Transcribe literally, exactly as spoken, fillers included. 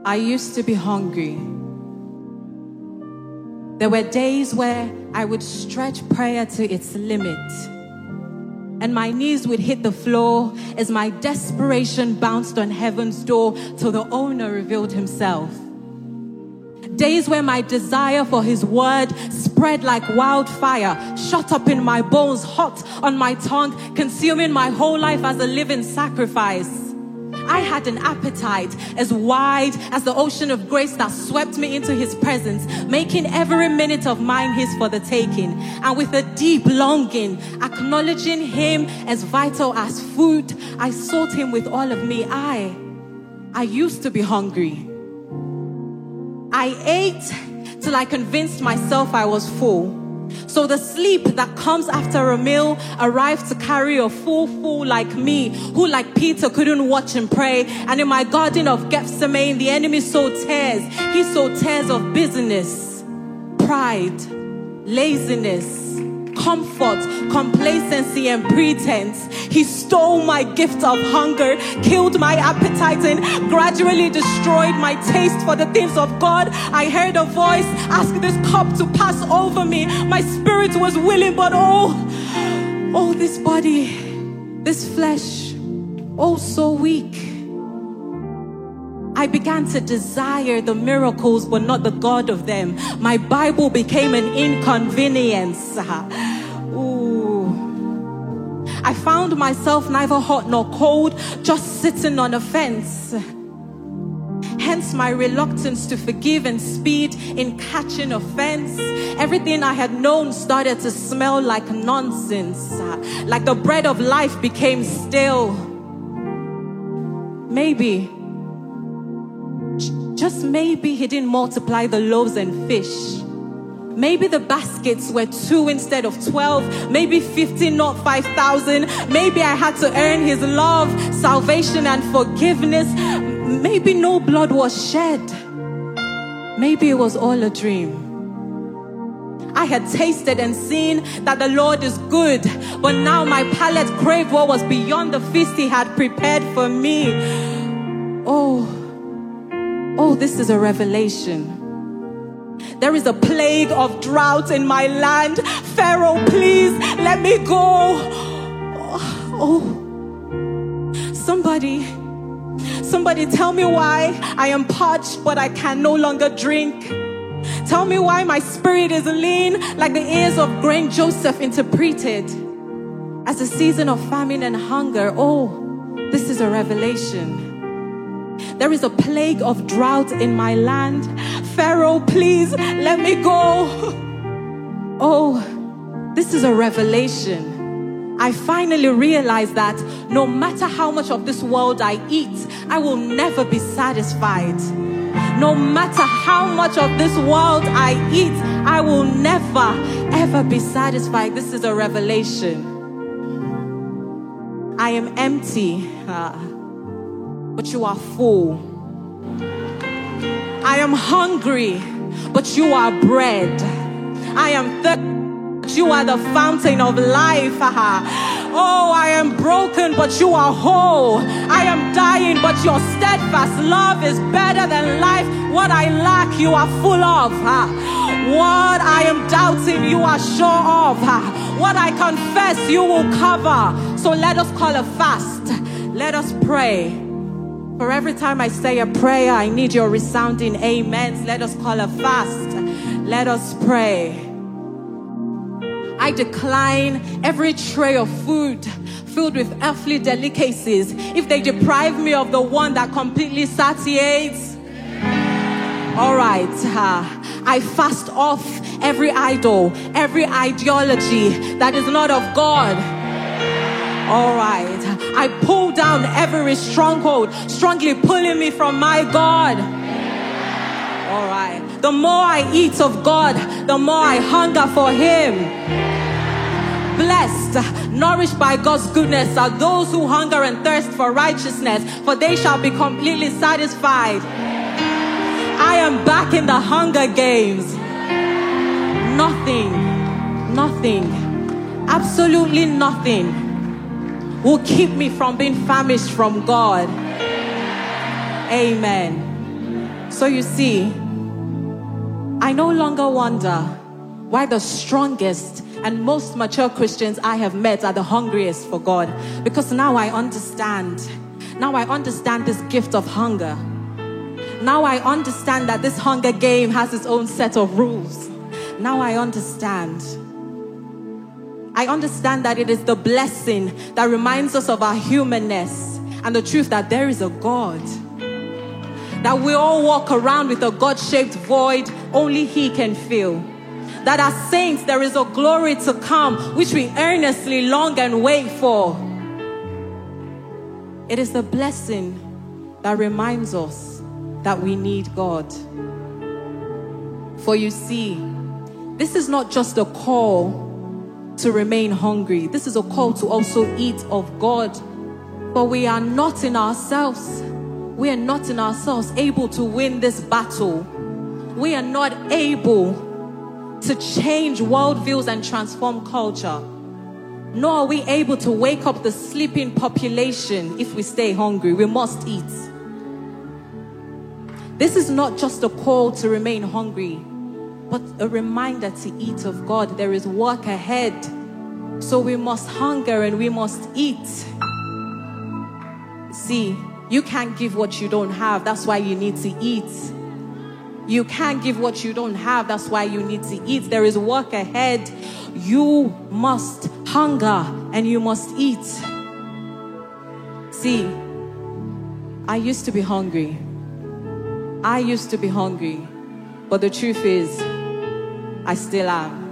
I used to be hungry. There were days where I would stretch prayer to its limit, and my knees would hit the floor as my desperation bounced on heaven's door till the owner revealed himself. Days where my desire for his word spread like wildfire, shot up in my bones, hot on my tongue, consuming my whole life as a living sacrifice. I had an appetite as wide as the ocean of grace that swept me into his presence, making every minute of mine his for the taking. And with a deep longing, acknowledging him as vital as food, I sought him with all of me. I, I used to be hungry. I ate till I convinced myself I was full. So the sleep that comes after a meal arrived to carry a full fool like me, who like Peter couldn't watch and pray. And in my garden of Gethsemane, the enemy sowed tares. He sowed tares of business, pride, laziness, comfort, complacency, and pretense. He stole my gift of hunger, killed my appetite, and gradually destroyed my taste for the things of God. I heard a voice ask this cup to pass over me. My spirit was willing, but oh, oh, this body, this flesh, oh, so weak. I began to desire the miracles, but not the God of them. My Bible became an inconvenience. Ooh. I found myself neither hot nor cold, just sitting on a fence. Hence my reluctance to forgive and speed in catching offense. Everything I had known started to smell like nonsense. Like the bread of life became stale. Maybe, just maybe he didn't multiply the loaves and fish. Maybe the baskets were two instead of twelve. Maybe fifteen, not five thousand. Maybe I had to earn his love, salvation, and forgiveness. Maybe no blood was shed. Maybe it was all a dream. I had tasted and seen that the Lord is good, but now my palate craved what was beyond the feast he had prepared for me. Oh, oh, this is a revelation. There is a plague of drought in my land. Pharaoh, please let me go. Oh, somebody, somebody tell me why I am parched, but I can no longer drink. Tell me why my spirit is lean, like the ears of grain Joseph interpreted as a season of famine and hunger. Oh, this is a revelation. There is a plague of drought in my land. Pharaoh, please let me go. Oh, this is a revelation. I finally realized that no matter how much of this world I eat, I will never be satisfied. No matter how much of this world I eat, I will never, ever be satisfied. This is a revelation. I am empty. Uh, but you are full. I am hungry, but you are bread. I am thirsty, but you are the fountain of life. Oh, I am broken, but you are whole. I am dying, but your steadfast love is better than life. What I lack, you are full of. What I am doubting, you are sure of. What I confess, you will cover. So let us call a fast. Let us pray. For every time I say a prayer, I need your resounding amens. Let us call a fast. Let us pray. I decline every tray of food filled with earthly delicacies if they deprive me of the one that completely satiates. All right. Uh, I fast off every idol, every ideology that is not of God. All right. I pull down every stronghold, strongly pulling me from my God. All right. The more I eat of God, the more I hunger for Him. Blessed, nourished by God's goodness are those who hunger and thirst for righteousness, for they shall be completely satisfied. I am back in the Hunger Games. Nothing, nothing, absolutely nothing will keep me from being famished from God. Amen. So you see, I no longer wonder why the strongest and most mature Christians I have met are the hungriest for God. Because now I understand. Now I understand this gift of hunger. Now I understand that this hunger game has its own set of rules. Now I understand. I understand that it is the blessing that reminds us of our humanness and the truth that there is a God. That we all walk around with a God-shaped void only He can fill. That as saints there is a glory to come which we earnestly long and wait for. It is the blessing that reminds us that we need God. For you see, this is not just a call to remain hungry. This is a call to also eat of God. But we are not in ourselves. We are not in ourselves able to win this battle. We are not able to change worldviews and transform culture. Nor are we able to wake up the sleeping population if we stay hungry. We must eat. This is not just a call to remain hungry, but a reminder to eat of God. There is work ahead. So we must hunger and we must eat. See, you can't give what you don't have. That's why you need to eat. You can't give what you don't have. That's why you need to eat. There is work ahead. You must hunger and you must eat. See, I used to be hungry. I used to be hungry. But the truth is, I still am.